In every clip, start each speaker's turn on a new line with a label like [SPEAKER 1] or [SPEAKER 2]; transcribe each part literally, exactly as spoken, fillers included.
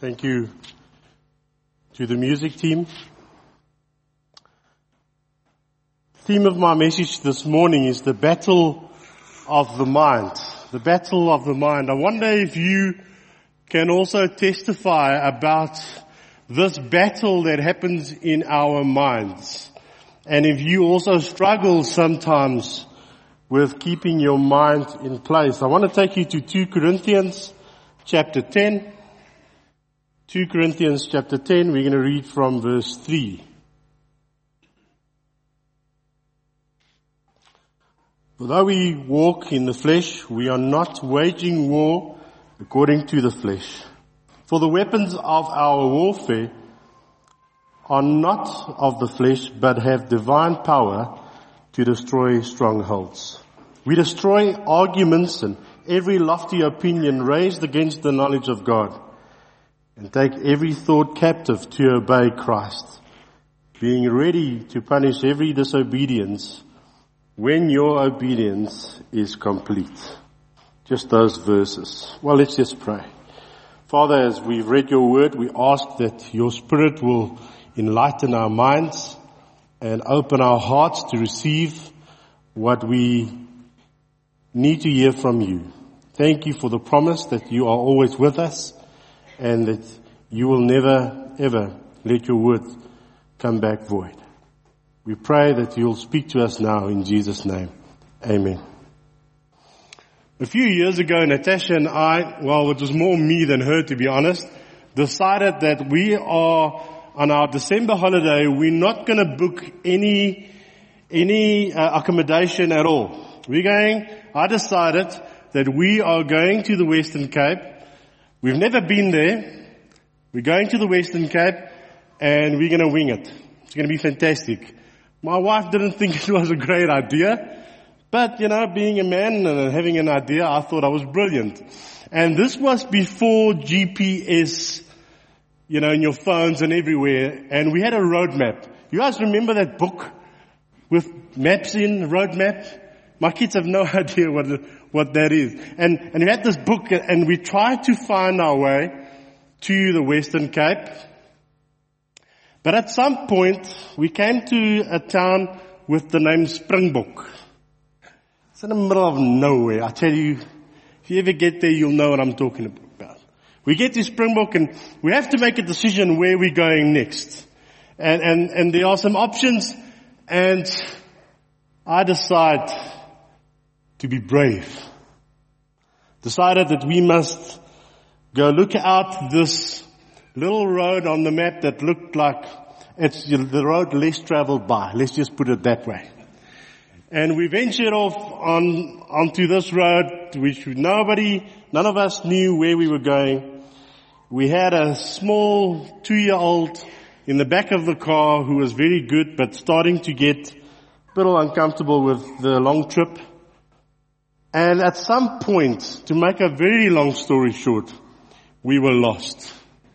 [SPEAKER 1] Thank you to the music team. The theme of my message this morning is the battle of the mind. The battle of the mind. I wonder if you can also testify about this battle that happens in our minds. And if you also struggle sometimes with keeping your mind in place. I want to take you to Second Corinthians chapter ten. Second Corinthians chapter ten, we're going to read from verse three. For though we walk in the flesh, we are not waging war according to the flesh. For the weapons of our warfare are not of the flesh, but have divine power to destroy strongholds. We destroy arguments and every lofty opinion raised against the knowledge of God, and take every thought captive to obey Christ, being ready to punish every disobedience when your obedience is complete. Just those verses. Well, let's just pray. Father, as we've read your word, we ask that your Spirit will enlighten our minds and open our hearts to receive what we need to hear from you. Thank you for the promise that you are always with us, and that you will never, ever let your word come back void. We pray that you'll speak to us now in Jesus' name. Amen. A few years ago, Natasha and I, well, it was more me than her to be honest, decided that we are, on our December holiday, we're not going to book any, any uh, accommodation at all. We're going, I decided that we are going to the Western Cape. We've never been there. We're going to the Western Cape and we're going to wing it. It's going to be fantastic. My wife didn't think it was a great idea, but you know, being a man and having an idea, I thought I was brilliant. And this was before G P S, you know, in your phones and everywhere. And we had a road map. You guys remember that book with maps in, road map? My kids have no idea what the, what that is. And, and we had this book and we tried to find our way to the Western Cape. But at some point, we came to a town with the name Springbok. It's in the middle of nowhere. I tell you, if you ever get there, you'll know what I'm talking about. We get to Springbok and we have to make a decision where we're going next. And, and, and there are some options, and I decide to be brave. Decided that we must go look out this little road on the map that looked like it's the road less traveled by. Let's just put it that way. And we ventured off on onto this road, which nobody, none of us knew where we were going. We had a small two-year-old in the back of the car who was very good, but starting to get a little uncomfortable with the long trip. And at some point, to make a very long story short, we were lost.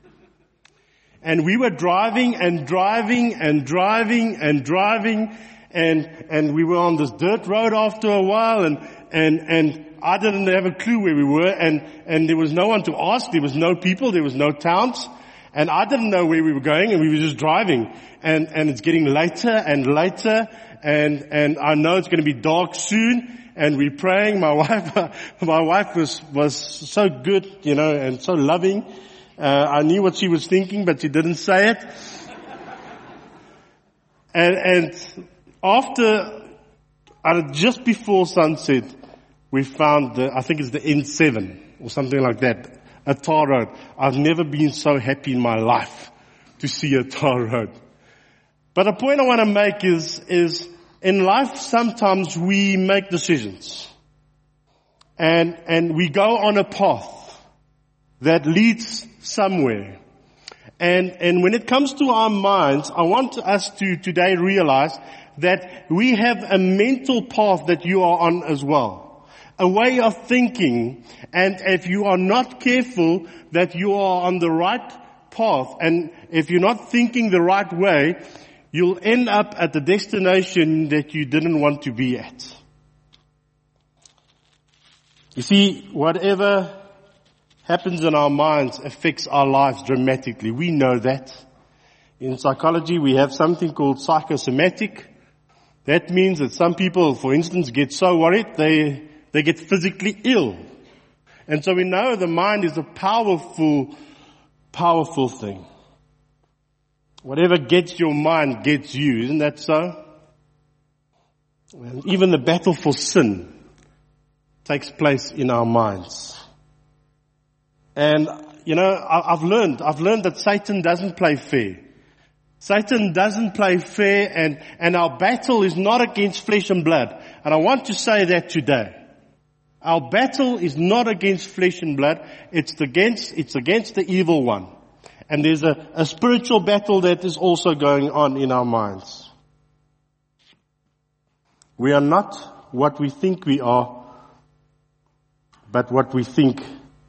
[SPEAKER 1] And we were driving and driving and driving and driving and, and we were on this dirt road after a while, and, and, and I didn't have a clue where we were, and, and there was no one to ask, there was no people, there was no towns, and I didn't know where we were going, and we were just driving. And, and it's getting later and later, and, and I know it's going to be dark soon. And we're praying. My wife, my wife was, was so good, you know, and so loving. Uh, I knew what she was thinking, but she didn't say it. and, and after, uh, just before sunset, we found the, I think it's the N seven or something like that, a tar road. I've never been so happy in my life to see a tar road. But the point I want to make is, is, in life, sometimes we make decisions, and and we go on a path that leads somewhere. And and when it comes to our minds, I want us to today realize that we have a mental path that you are on as well, a way of thinking. And if you are not careful, that you are on the right path, and if you're not thinking the right way, you'll end up at the destination that you didn't want to be at. You see, whatever happens in our minds affects our lives dramatically. We know that. In psychology, we have something called psychosomatic. That means that some people, for instance, get so worried, they, they get physically ill. And so we know the mind is a powerful, powerful thing. Whatever gets your mind gets you, isn't that so? And even the battle for sin takes place in our minds. And, you know, I've learned, I've learned that Satan doesn't play fair. Satan doesn't play fair, and, and our battle is not against flesh and blood. And I want to say that today. Our battle is not against flesh and blood. It's against, it's against the evil one. And there's a, a spiritual battle that is also going on in our minds. We are not what we think we are, but what we think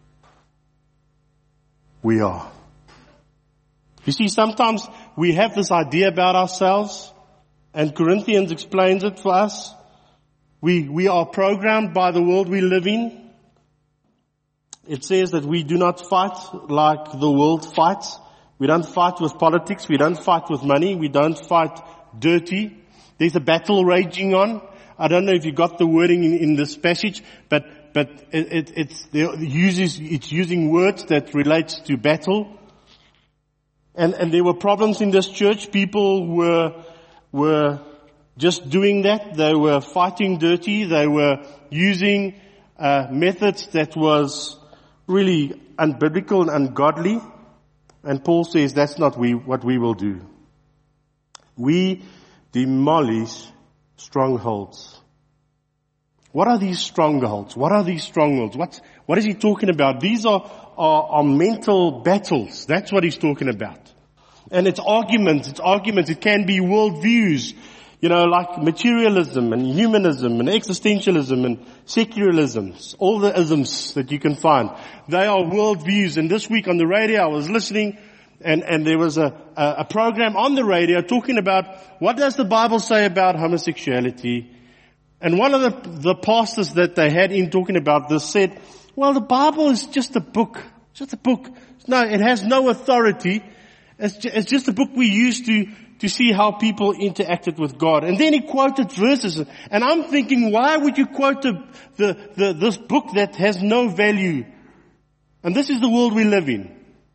[SPEAKER 1] we are. You see, sometimes we have this idea about ourselves, and Corinthians explains it for us. We, we are programmed by the world we live in. It says that we do not fight like the world fights. We don't fight with politics. We don't fight with money. We don't fight dirty. There's a battle raging on. I don't know if you got the wording in, in this passage, but but it, it, it's it uses it's using words that relates to battle. And and there were problems in this church. People were were just doing that. They were fighting dirty. They were using uh, methods that was really unbiblical and ungodly. And Paul says that's not we what we will do. We demolish strongholds. What are these strongholds? What are these strongholds? What what is he talking about? These are, are are mental battles. That's what he's talking about. And it's arguments. It's arguments. It can be worldviews. You know, like materialism and humanism and existentialism and secularism, all the isms that you can find. They are worldviews. And this week on the radio I was listening, and, and there was a, a, a program on the radio talking about what does the Bible say about homosexuality. And one of the, the pastors that they had in talking about this said, well, the Bible is just a book. It's just a book. No, it has no authority. It's just, it's just a book we use to to see how people interacted with God. And then he quoted verses. And I'm thinking, why would you quote the, the, the, this book that has no value? And this is the world we live in.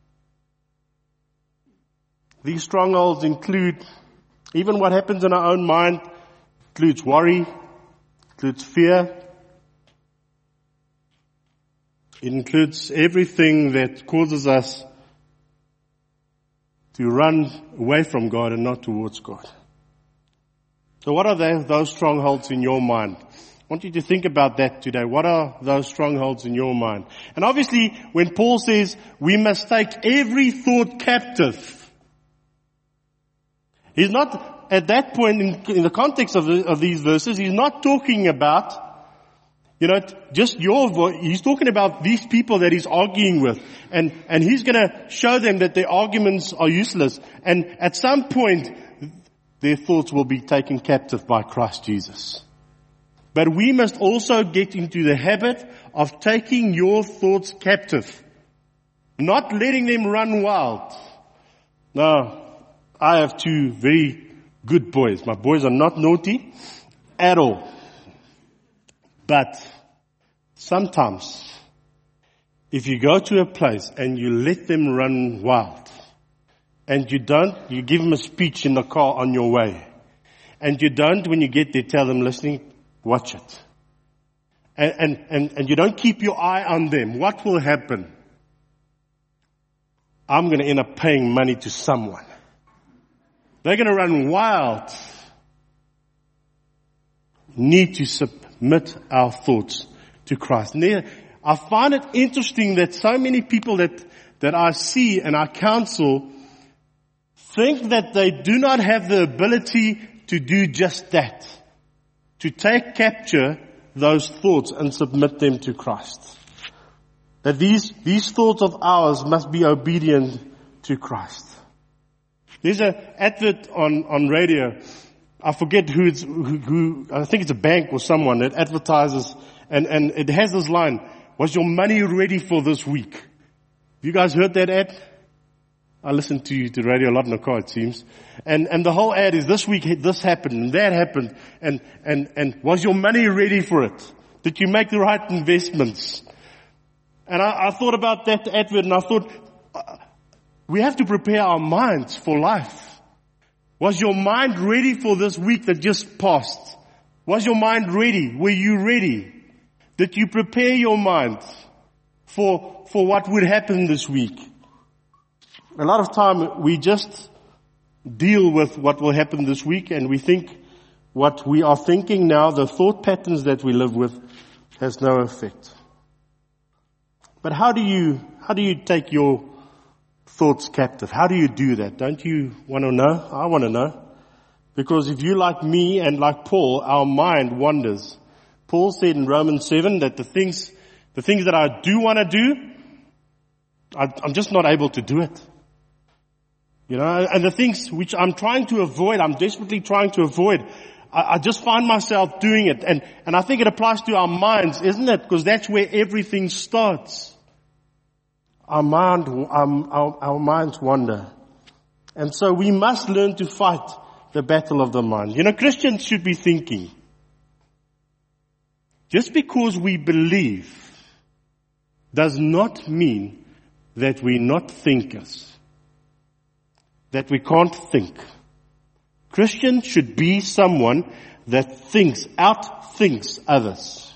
[SPEAKER 1] These strongholds include, even what happens in our own mind, includes worry, includes fear. It includes everything that causes us to run away from God and not towards God. So what are they, those strongholds in your mind? I want you to think about that today. What are those strongholds in your mind? And obviously, when Paul says we must take every thought captive, he's not, at that point in, in the context of, the, of these verses, he's not talking about, you know, just your voice. He's talking about these people that he's arguing with. And, and he's gonna show them that their arguments are useless. And at some point, their thoughts will be taken captive by Christ Jesus. But we must also get into the habit of taking your thoughts captive. Not letting them run wild. Now, I have two very good boys. My boys are not naughty at all. But sometimes, if you go to a place and you let them run wild, and you don't, you give them a speech in the car on your way, and you don't, when you get there, tell them, listening, watch it. And, and, and, and you don't keep your eye on them, what will happen? I'm going to end up paying money to someone. They're going to run wild. Need to submit our thoughts to Christ. And I find it interesting that so many people that, that I see and I counsel think that they do not have the ability to do just that. To take capture those thoughts and submit them to Christ. That these, these thoughts of ours must be obedient to Christ. There's an advert on, on radio. I forget who it's, who, who, I think it's a bank or someone that advertises, and, and it has this line, was your money ready for this week? You guys heard that ad? I listen to, to radio a lot in the car, it seems. And, and the whole ad is this week this happened and that happened. And, and, and was your money ready for it? Did you make the right investments? And I, I thought about that advert and I thought, uh, we have to prepare our minds for life. Was your mind ready for this week that just passed? Was your mind ready? Were you ready? Did you prepare your mind for, for what would happen this week? A lot of time we just deal with what will happen this week and we think what we are thinking now, the thought patterns that we live with, has no effect. But how do you, how do you take your thoughts captive? How do you do that? Don't you want to know? I want to know. Because if you like me and like Paul, our mind wanders. Paul said in Romans seven that the things, the things that I do want to do, I, I'm just not able to do it. You know, and the things which I'm trying to avoid, I'm desperately trying to avoid, I, I just find myself doing it. And, and I think it applies to our minds, isn't it? Because that's where everything starts. Our mind, um, our, our minds wander. And so we must learn to fight the battle of the mind. You know, Christians should be thinking, just because we believe does not mean that we're not thinkers. That we can't think. Christian should be someone that thinks, outthinks others.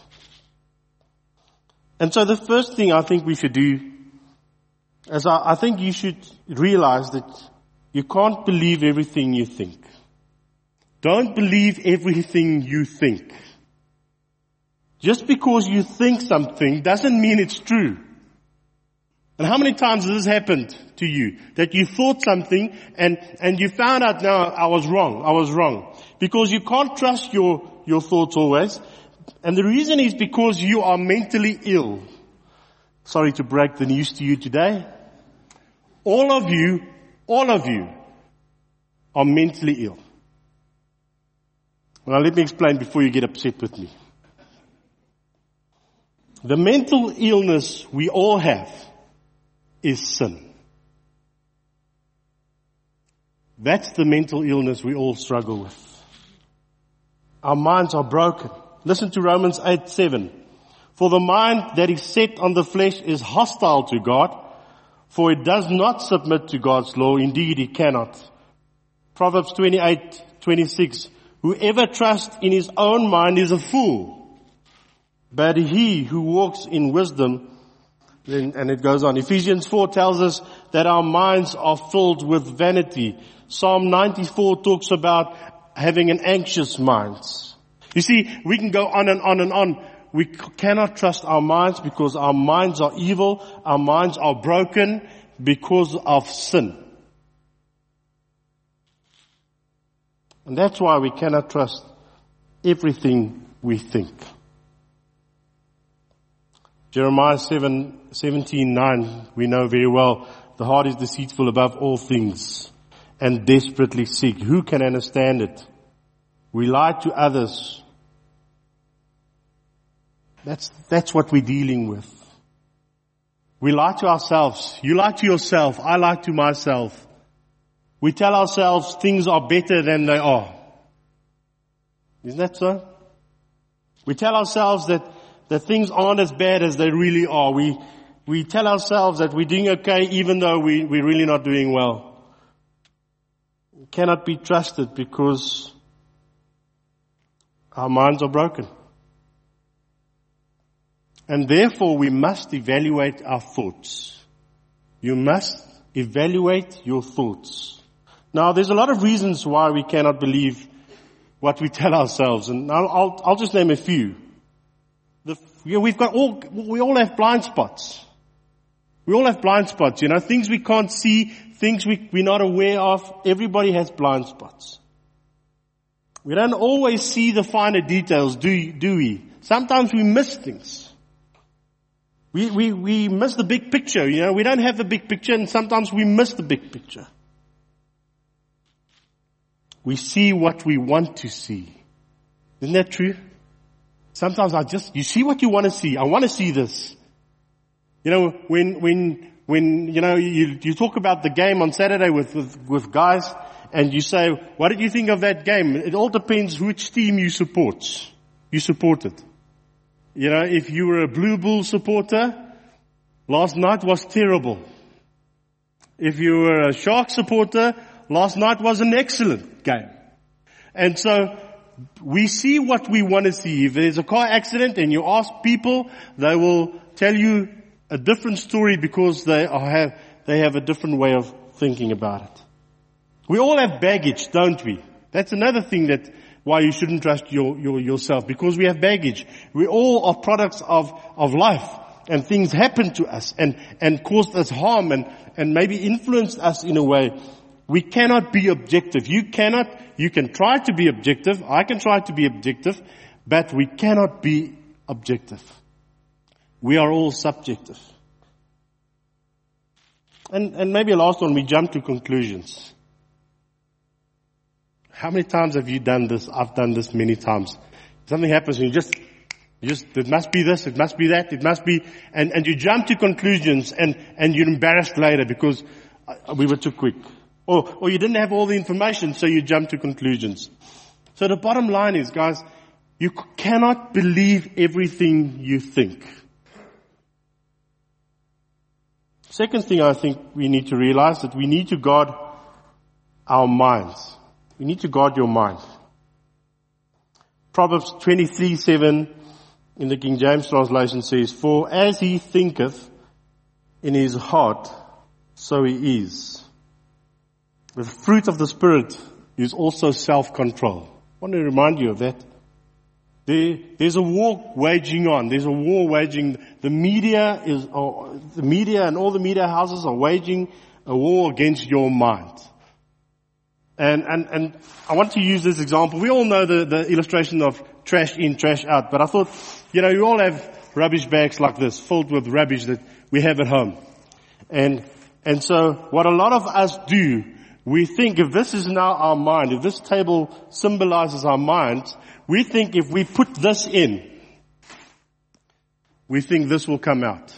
[SPEAKER 1] And so the first thing I think we should do is I, I think you should realize that you can't believe everything you think. Don't believe everything you think. Just because you think something doesn't mean it's true. And how many times has this happened to you? That you thought something and, and you found out, no, I was wrong, I was wrong. Because you can't trust your, your thoughts always. And the reason is because you are mentally ill. Sorry to break the news to you today. All of you, all of you are mentally ill. Now let me explain before you get upset with me. The mental illness we all have is sin. That's the mental illness we all struggle with. Our minds are broken. Listen to Romans eight seven. For the mind that is set on the flesh is hostile to God, for it does not submit to God's law. Indeed, it cannot. Proverbs twenty-eight twenty-six. Whoever trusts in his own mind is a fool, but he who walks in wisdom. And it goes on. Ephesians four tells us that our minds are filled with vanity. Psalm ninety-four talks about having an anxious mind. You see, we can go on and on and on. We cannot trust our minds because our minds are evil. Our minds are broken because of sin. And that's why we cannot trust everything we think. Jeremiah seven, seventeen nine, we know very well, the heart is deceitful above all things and desperately sick. Who can understand it? We lie to others. That's, that's what we're dealing with. We lie to ourselves. You lie to yourself. I lie to myself. We tell ourselves things are better than they are. Isn't that so? We tell ourselves that that things aren't as bad as they really are. We, we tell ourselves that we're doing okay even though we, we're really not doing well. We cannot be trusted because our minds are broken. And therefore we must evaluate our thoughts. You must evaluate your thoughts. Now there's a lot of reasons why we cannot believe what we tell ourselves. And I'll, I'll, I'll just name a few. The, you know, we've got all, we all have blind spots. We all have blind spots, you know, things we can't see, things we, we're not aware of. Everybody has blind spots. We don't always see the finer details, do, do we? Sometimes we miss things. We, we, we miss the big picture, you know, we don't have the big picture and sometimes we miss the big picture. We see what we want to see. Isn't that true? Sometimes I just, you see what you want to see. I want to see this. You know, when, when, when, you know, you, you talk about the game on Saturday with, with, with guys, and you say, what did you think of that game? It all depends which team you support. You supported. You know, if you were a Blue Bull supporter, last night was terrible. If you were a Shark supporter, last night was an excellent game. And so, we see what we want to see. If there's a car accident and you ask people, they will tell you a different story because they are, have, they have a different way of thinking about it. We all have baggage, don't we? That's another thing that why you shouldn't trust your, your, yourself, because we have baggage. We all are products of, of life, and things happen to us and, and caused us harm and, and maybe influenced us in a way. We cannot be objective. You cannot, you can try to be objective. I can try to be objective, but we cannot be objective. We are all subjective. And, and maybe a last one, we jump to conclusions. How many times have you done this? I've done this many times. Something happens and you just, you just, it must be this, it must be that, it must be, and, and you jump to conclusions and, and you're embarrassed later because we were too quick. Or, or you didn't have all the information, so you jump to conclusions. So the bottom line is, guys, you cannot believe everything you think. Second thing I think we need to realize that we need to guard our minds. You need to guard your mind. Proverbs twenty-three seven in the King James translation says, for as he thinketh in his heart, so he is. The fruit of the Spirit is also self-control. I want to remind you of that. There, there's a war waging on. There's a war waging. The media is, or the media and all the media houses are waging a war against your mind. And, and, and I want to use this example. We all know the, the illustration of trash in, trash out. But I thought, you know, you all have rubbish bags like this, filled with rubbish that we have at home. And, and so what a lot of us do, we think if this is now our mind, if this table symbolizes our minds, we think if we put this in, we think this will come out.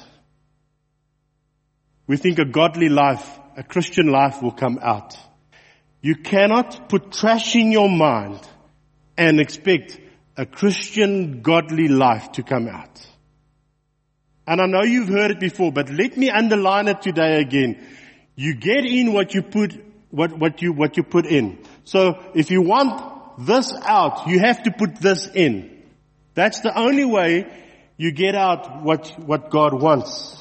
[SPEAKER 1] We think a godly life, a Christian life will come out. You cannot put trash in your mind and expect a Christian godly life to come out. And I know you've heard it before, but let me underline it today again. You get in what you put, what, what you, what you put in. So if you want this out, you have to put this in. That's the only way you get out what, what God wants.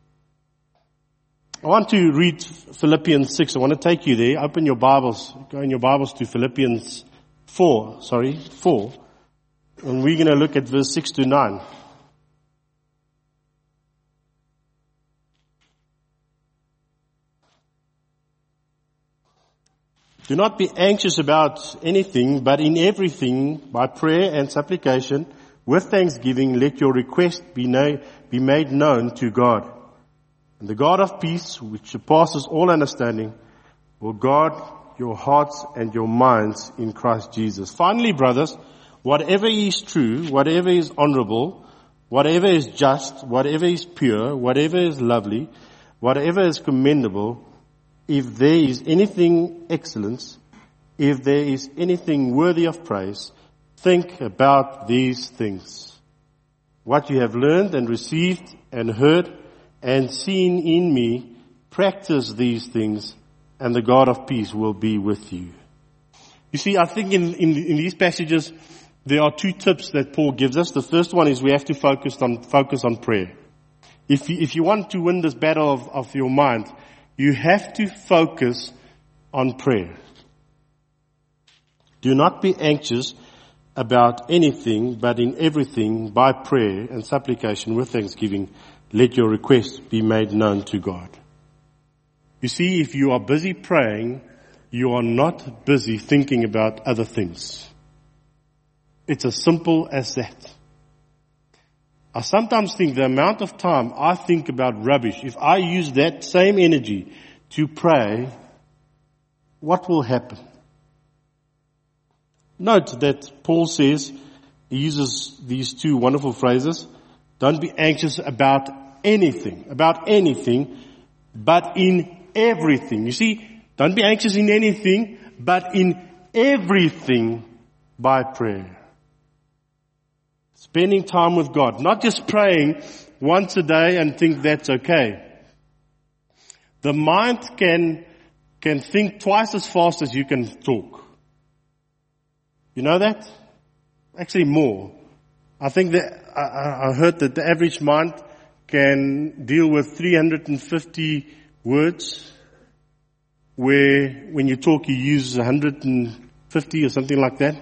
[SPEAKER 1] I want to read Philippians six. I want to take you there. Open your Bibles. Go in your Bibles to Philippians four. Sorry, four. And we're going to look at verse six to nine. Do not be anxious about anything, but in everything, by prayer and supplication, with thanksgiving, let your request be, na- be made known to God. And the God of peace, which surpasses all understanding, will guard your hearts and your minds in Christ Jesus. Finally, brothers, whatever is true, whatever is honorable, whatever is just, whatever is pure, whatever is lovely, whatever is commendable, if there is anything excellent, if there is anything worthy of praise, think about these things. What you have learned and received and heard and seen in me, practice these things, and the God of peace will be with you. You see, I think in, in, in these passages, there are two tips that Paul gives us. The first one is we have to focus on, focus on prayer. If you, if you want to win this battle of, of your mind, you have to focus on prayer. Do not be anxious about anything, but in everything, by prayer and supplication with thanksgiving, let your requests be made known to God. You see, if you are busy praying, you are not busy thinking about other things. It's as simple as that. I sometimes think the amount of time I think about rubbish, if I use that same energy to pray, what will happen? Note that Paul says, he uses these two wonderful phrases, don't be anxious about anything, about anything, but in everything. You see, don't be anxious in anything, but in everything by prayer. Spending time with God, not just praying once a day and think that's okay. The mind can, can think twice as fast as you can talk. You know that? Actually more. I think that, I, I heard that the average mind can deal with three hundred fifty words, where when you talk you use one hundred fifty or something like that.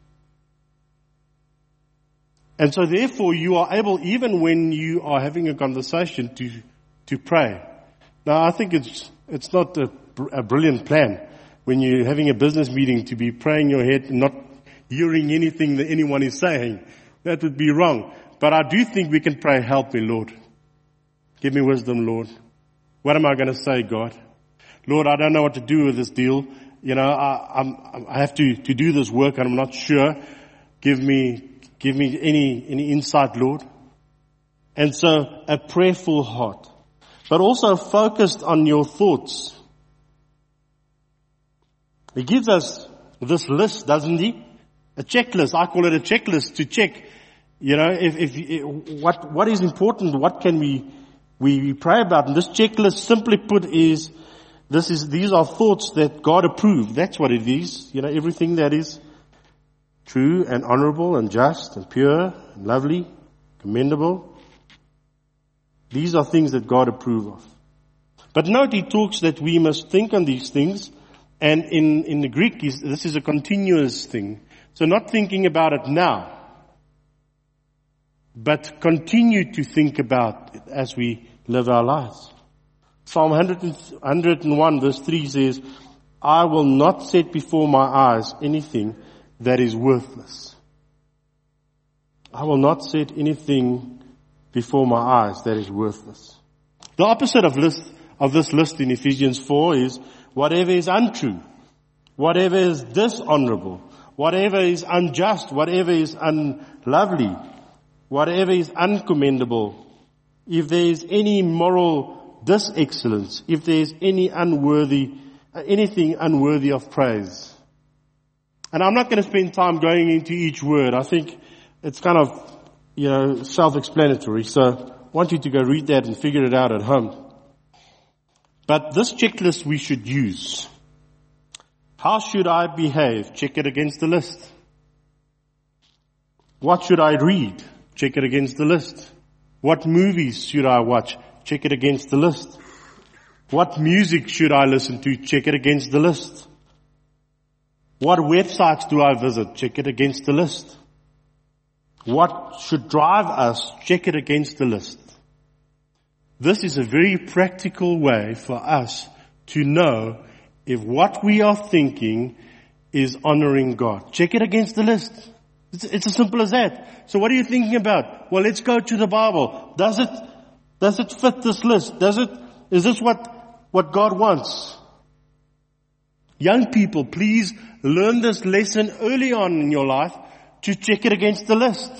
[SPEAKER 1] And so therefore you are able, even when you are having a conversation, to, to pray. Now I think it's, it's not a, a brilliant plan when you're having a business meeting to be praying your head and not hearing anything that anyone is saying. That would be wrong. But I do think we can pray, help me, Lord. Give me wisdom, Lord. What am I going to say, God? Lord, I don't know what to do with this deal. You know, I, I'm, I have to, to do this work and I'm not sure. Give me, give me any, any insight, Lord. And so a prayerful heart, but also focused on your thoughts. He gives us this list, doesn't he? A checklist. I call it a checklist to check, you know, if, if, what, what is important, what can we, we pray about. And this checklist, simply put, is, this is, these are thoughts that God approved. That's what it is. You know, everything that is true and honorable and just and pure and lovely, commendable. These are things that God approves of. But note he talks that we must think on these things. And in, in the Greek, this is a continuous thing. So not thinking about it now, but continue to think about it as we live our lives. Psalm one hundred one verse three says, I will not set before my eyes anything that is worthless. I will not set anything before my eyes that is worthless. The opposite of list, of this list in Ephesians four is whatever is untrue, whatever is dishonorable, whatever is unjust, whatever is unlovely, whatever is uncommendable, if there is any moral disexcellence, if there is any unworthy, anything unworthy of praise. And I'm not going to spend time going into each word. I think it's kind of, you know, self-explanatory. So I want you to go read that and figure it out at home. But this checklist we should use. How should I behave? Check it against the list. What should I read? Check it against the list. What movies should I watch? Check it against the list. What music should I listen to? Check it against the list. What websites do I visit? Check it against the list. What should drive us? Check it against the list. This is a very practical way for us to know if what we are thinking is honoring God. Check it against the list. It's, it's as simple as that. So what are you thinking about? Well, let's go to the Bible. Does it, does it fit this list? Does it, is this what, what God wants? Young people, please learn this lesson early on in your life to check it against the list.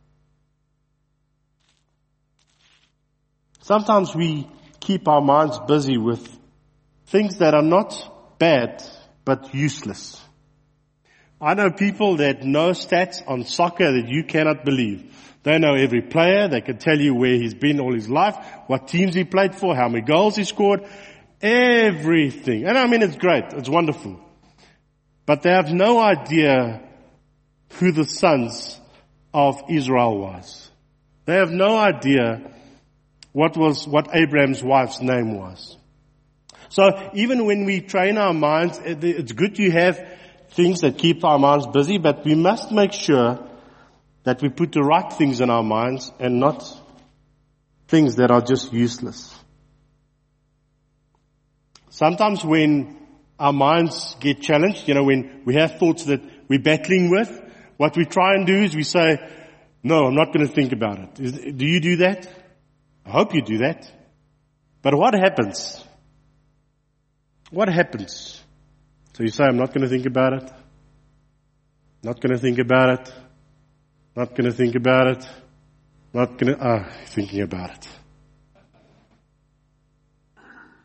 [SPEAKER 1] Sometimes we keep our minds busy with things that are not bad, but useless. I know people that know stats on soccer that you cannot believe. They know every player. They can tell you where he's been all his life, what teams he played for, how many goals he scored, everything. And I mean, it's great. It's wonderful. But they have no idea who the sons of Israel was. They have no idea what was, what Abraham's wife's name was. So even when we train our minds, it's good to have things that keep our minds busy, but we must make sure that we put the right things in our minds and not things that are just useless. Sometimes when our minds get challenged, you know, when we have thoughts that we're battling with, what we try and do is we say, no, I'm not going to think about it. Is, do you do that? I hope you do that. But what happens? What happens? So you say, I'm not going to think about it. Not going to think about it. Not going to think about it. Not going to, ah, thinking about it.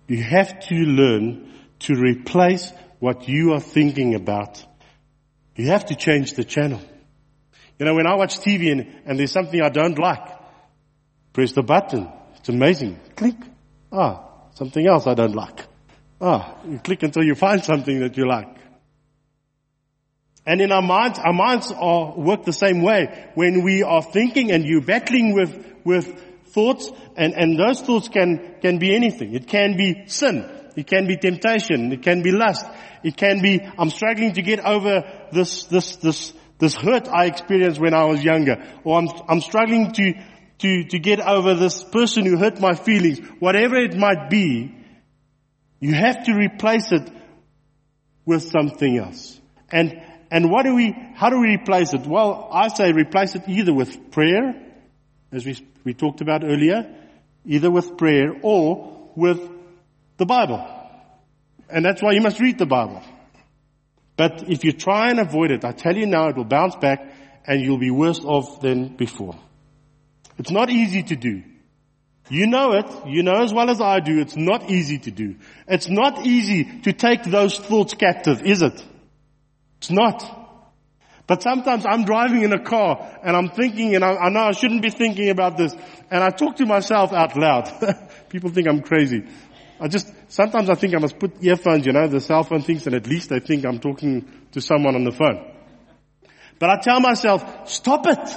[SPEAKER 1] You have to learn to replace what you are thinking about. You have to change the channel. You know, when I watch T V and, and there's something I don't like, press the button. It's amazing. Click. Ah, something else I don't like. Ah, you click until you find something that you like. And in our minds, our minds are work the same way. When we are thinking and you're battling with, with thoughts, and, and those thoughts can, can be anything. It can be sin. It can be temptation. It can be lust. It can be, I'm struggling to get over this, this, this, this hurt I experienced when I was younger. Or I'm, I'm struggling to, to, to get over this person who hurt my feelings. Whatever it might be, you have to replace it with something else. And, and what do we, how do we replace it? Well, I say replace it either with prayer, as we, we talked about earlier, either with prayer or with the Bible. And that's why you must read the Bible. But if you try and avoid it, I tell you now, it will bounce back and you'll be worse off than before. It's not easy to do. You know it. You know as well as I do, it's not easy to do. It's not easy to take those thoughts captive, is it? It's not. But sometimes I'm driving in a car and I'm thinking, and I, I know I shouldn't be thinking about this, and I talk to myself out loud. People think I'm crazy. I just, sometimes I think I must put earphones, you know, the cell phone things, and at least they think I'm talking to someone on the phone. But I tell myself, stop it.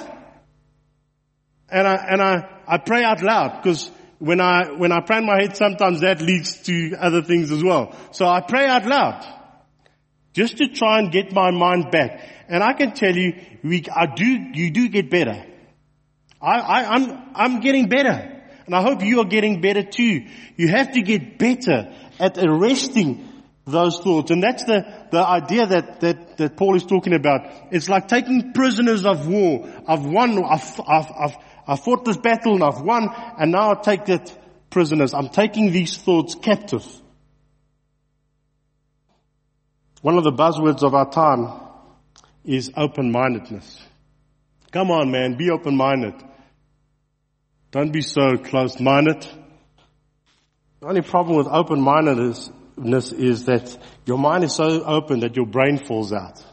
[SPEAKER 1] And I, and I, I pray out loud, because when I, when I pray in my head, sometimes that leads to other things as well. So I pray out loud, just to try and get my mind back. And I can tell you, we, I do, you do get better. I, I, I'm, I'm getting better. And I hope you are getting better too. You have to get better at arresting those thoughts. And that's the, the idea that, that, that Paul is talking about. It's like taking prisoners of war. I've won, I've, I've, I've, I've fought this battle and I've won, and now I take that prisoners. I'm taking these thoughts captive. One of the buzzwords of our time is open-mindedness. Come on, man, be open-minded. Don't be so closed-minded. The only problem with open-mindedness is that your mind is so open that your brain falls out.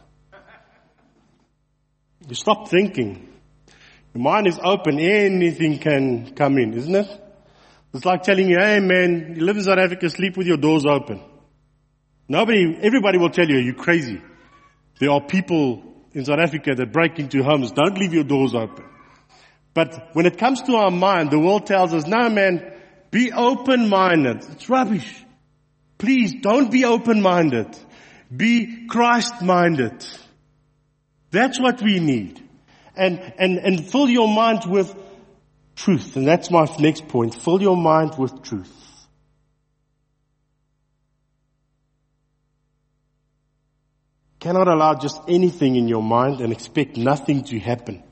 [SPEAKER 1] You stop thinking. Your mind is open, anything can come in, isn't it? It's like telling you, hey man, you live in South Africa, sleep with your doors open. Nobody, everybody will tell you, you're crazy. There are people in South Africa that break into homes. Don't leave your doors open. But when it comes to our mind, the world tells us, no man, be open-minded. It's rubbish. Please don't be open-minded. Be Christ-minded. That's what we need. And, and, and fill your mind with truth. And that's my next point. Fill your mind with truth. Cannot allow just anything in your mind and expect nothing to happen.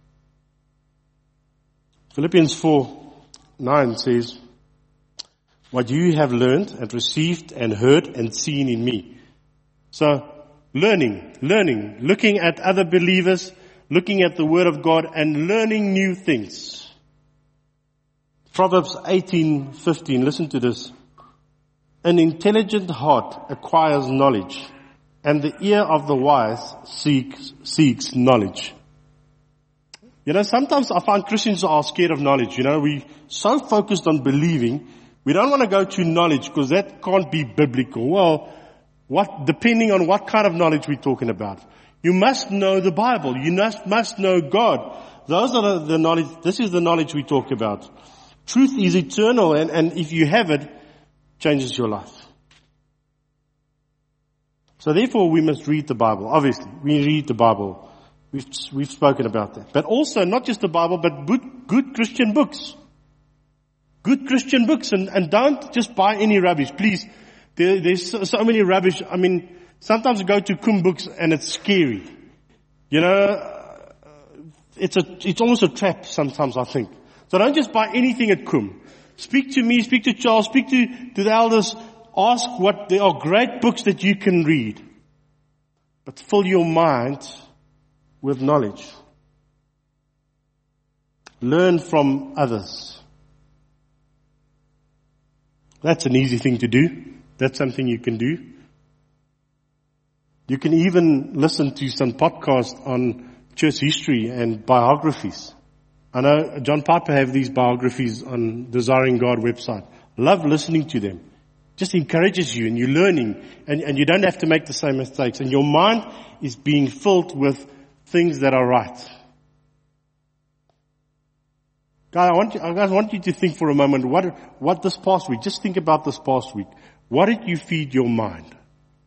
[SPEAKER 1] Philippians four nine says, what you have learned and received and heard and seen in me. So, learning, learning, looking at other believers, looking at the Word of God and learning new things. Proverbs eighteen fifteen, listen to this. An intelligent heart acquires knowledge, and the ear of the wise seeks, seeks knowledge. You know, sometimes I find Christians are scared of knowledge. You know, we so focused on believing, we don't want to go to knowledge because that can't be biblical. Well, what, depending on what kind of knowledge we're talking about. You must know the Bible. You must, must know God. Those are the, the knowledge, this is the knowledge we talk about. Truth is eternal, and, and if you have it, changes your life. So therefore we must read the Bible. Obviously, we read the Bible. We've, we've spoken about that. But also, not just the Bible, but good, good Christian books. Good Christian books. And, and don't just buy any rubbish. Please, there, there's so, so many rubbish. I mean, sometimes I go to Kum Books and it's scary. You know, it's a, it's almost a trap sometimes, I think. So don't just buy anything at Kum. Speak to me, speak to Charles, speak to, to the elders. Ask what, there are great books that you can read. But fill your mind with knowledge. Learn from others. That's an easy thing to do. That's something you can do. You can even listen to some podcasts on church history and biographies. I know John Piper have these biographies on Desiring God website. Love listening to them. Just encourages you and you're learning and, and you don't have to make the same mistakes. And your mind is being filled with things that are right. Guys, I want you, I want you to think for a moment, what, what this past week, just think about this past week. What did you feed your mind?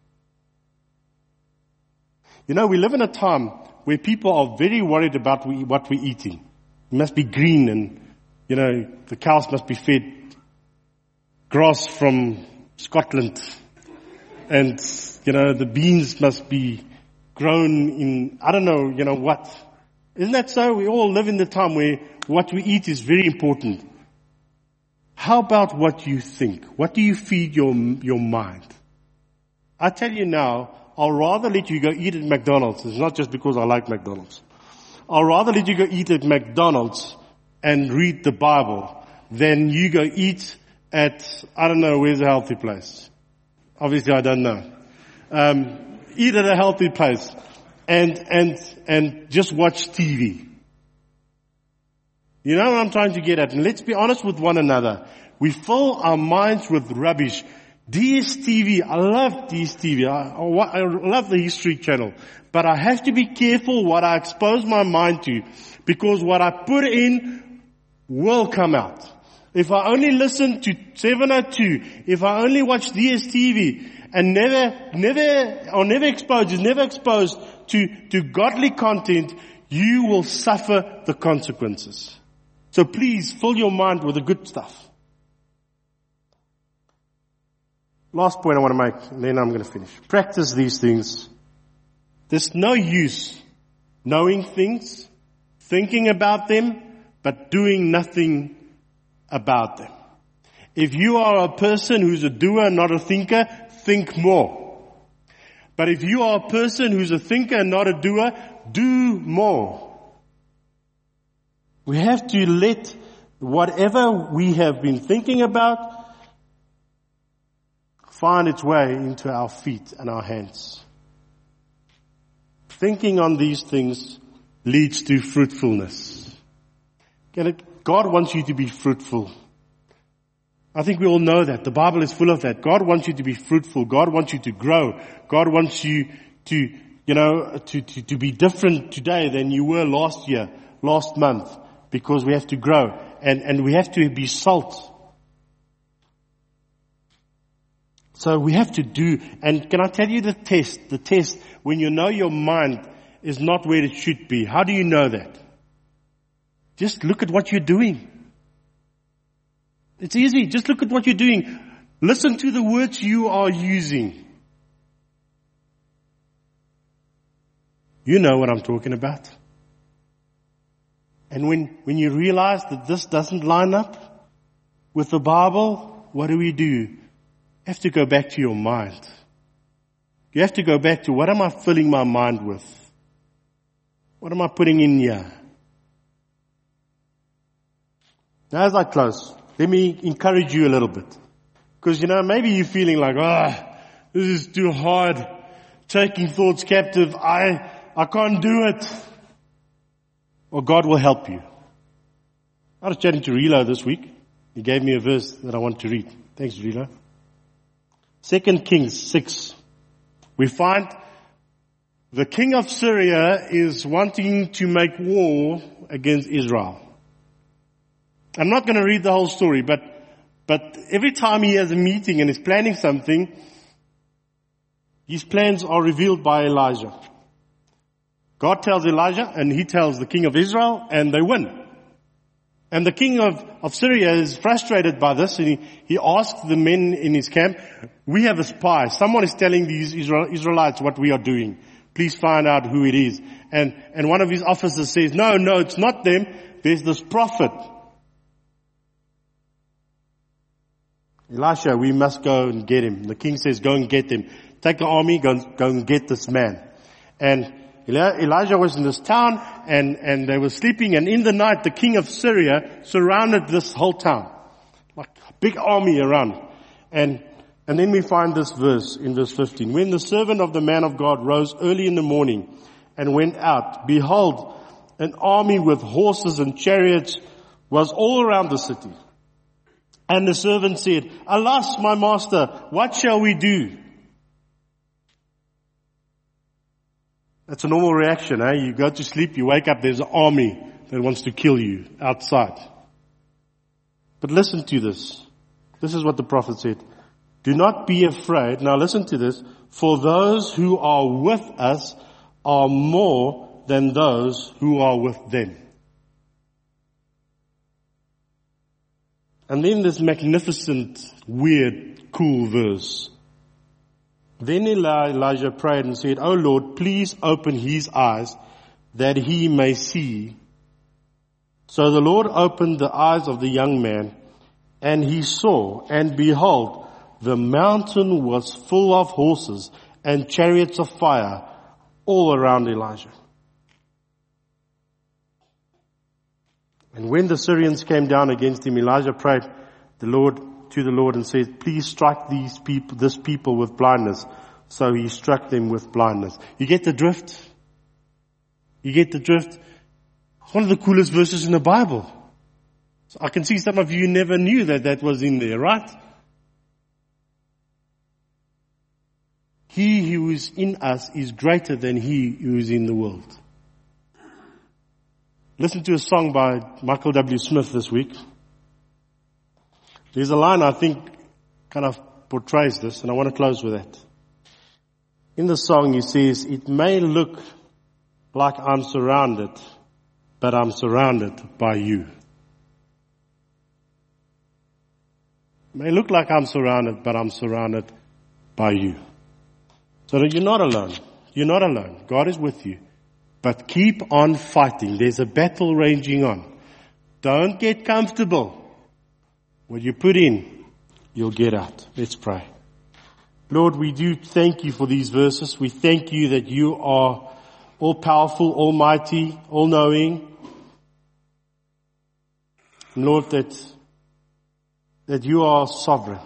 [SPEAKER 1] You know, we live in a time where people are very worried about what we're eating. It must be green and, you know, the cows must be fed grass from Scotland. And, you know, the beans must be grown in, I don't know, you know what. Isn't that so? We all live in the time where what we eat is very important. How about what you think? What do you feed your, your mind? I tell you now, I'll rather let you go eat at McDonald's. It's not just because I like McDonald's. I'll rather let you go eat at McDonald's and read the Bible than you go eat at, I don't know, where's a healthy place? Obviously I don't know. Um, eat at a healthy place and, and, and just watch T V. You know what I'm trying to get at? And let's be honest with one another. We fill our minds with rubbish. D S T V, I love D S T V. I, I love the History Channel. But I have to be careful what I expose my mind to, because what I put in will come out. If I only listen to seven oh two, if I only watch D S T V and never, never, or never exposed, is never exposed to, to godly content, you will suffer the consequences. So please fill your mind with the good stuff. Last point I want to make, and then I'm going to finish. Practice these things. There's no use knowing things, thinking about them, but doing nothing about them. If you are a person who's a doer, not a thinker, think more. But if you are a person who's a thinker and not a doer, do more. We have to let whatever we have been thinking about find its way into our feet and our hands. Thinking on these things leads to fruitfulness. God wants you to be fruitful. I think we all know that. The Bible is full of that. God wants you to be fruitful. God wants you to grow. God wants you to, you know, to, to, to be different today than you were last year, last month, because we have to grow and, and we have to be salt. So we have to do, and can I tell you the test, the test when you know your mind is not where it should be. How do you know that? Just look at what you're doing. It's easy. Just look at what you're doing. Listen to the words you are using. You know what I'm talking about. And when, when you realize that this doesn't line up with the Bible, what do we do? You have to go back to your mind. You have to go back to, what am I filling my mind with? What am I putting in here? Now as I close, let me encourage you a little bit. Because, you know, maybe you're feeling like, ah, oh, this is too hard. Taking thoughts captive. I, I can't do it. Well, God will help you. I was chatting to Rilo this week. He gave me a verse that I want to read. Thanks, Rilo. Second Kings six. We find the king of Syria is wanting to make war against Israel. I'm not going to read the whole story, but, but every time he has a meeting and is planning something, his plans are revealed by Elijah. God tells Elijah and he tells the king of Israel and they win. And the king of, of Syria is frustrated by this and he, he asks the men in his camp, we have a spy. Someone is telling these Israel, Israelites what we are doing. Please find out who it is. And, and one of his officers says, no, no, it's not them. There's this prophet. Elisha, we must go and get him. The king says, go and get him. Take the army, go, go and get this man. And Elijah was in this town and, and they were sleeping, and in the night the king of Syria surrounded this whole town. Like a big army around. And, and then we find this verse in verse fifteen. When the servant of the man of God rose early in the morning and went out, behold, an army with horses and chariots was all around the city. And the servant said, Alas, my master, what shall we do? That's a normal reaction, eh? You go to sleep, you wake up, there's an army that wants to kill you outside. But listen to this. This is what the prophet said. Do not be afraid. Now listen to this. For those who are with us are more than those who are with them. And then this magnificent, weird, cool verse. Then Eli- Elijah prayed and said, O Lord, please open his eyes that he may see. So the Lord opened the eyes of the young man, and he saw, and behold, the mountain was full of horses and chariots of fire all around Elijah. And when the Syrians came down against him, Elijah prayed the Lord to the Lord and said, please strike these people, this people with blindness. So he struck them with blindness. You get the drift? You get the drift? It's one of the coolest verses in the Bible. So I can see some of you never knew that that was in there, right? He who is in us is greater than he who is in the world. Listen to a song by Michael W. Smith this week. There's a line I think kind of portrays this, and I want to close with that. In the song he says, it may look like I'm surrounded, but I'm surrounded by you. It may look like I'm surrounded, but I'm surrounded by you. So that you're not alone. You're not alone. God is with you. But keep on fighting. There's a battle raging on. Don't get comfortable. What you put in, you'll get out. Let's pray. Lord, we do thank you for these verses. We thank you that you are all-powerful, almighty, all-knowing. And Lord, that, that you are sovereign.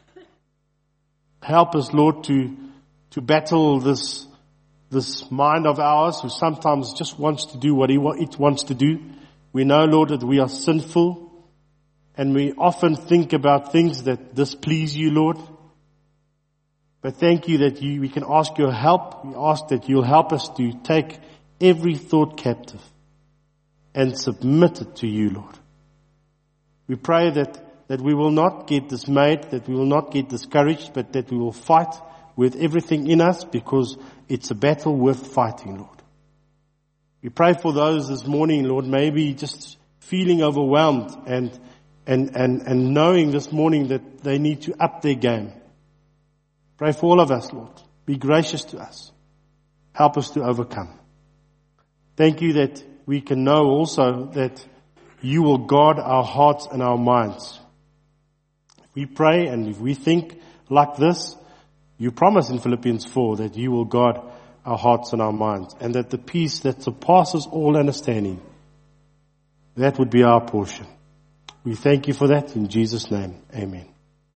[SPEAKER 1] Help us, Lord, to, to battle this This mind of ours who sometimes just wants to do what it wants to do. We know, Lord, that we are sinful and we often think about things that displease you, Lord. But thank you that you, we can ask your help. We ask that you'll help us to take every thought captive and submit it to you, Lord. We pray that, that we will not get dismayed, that we will not get discouraged, but that we will fight with everything in us, because it's a battle worth fighting, Lord. We pray for those this morning, Lord, maybe just feeling overwhelmed and, and, and, and knowing this morning that they need to up their game. Pray for all of us, Lord. Be gracious to us. Help us to overcome. Thank you that we can know also that you will guard our hearts and our minds. If we pray and if we think like this, you promise in Philippians four that you will guard our hearts and our minds, and that the peace that surpasses all understanding, that would be our portion. We thank you for that in Jesus' name. Amen.